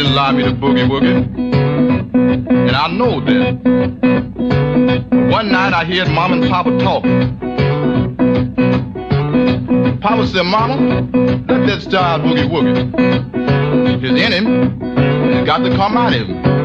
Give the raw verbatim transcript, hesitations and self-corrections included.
didn't allow me to boogie woogie, and I know that. One night I heard Mama and Papa talking. Papa said, Mama, let that style boogie woogie. It's in him, and it's got to come out of him.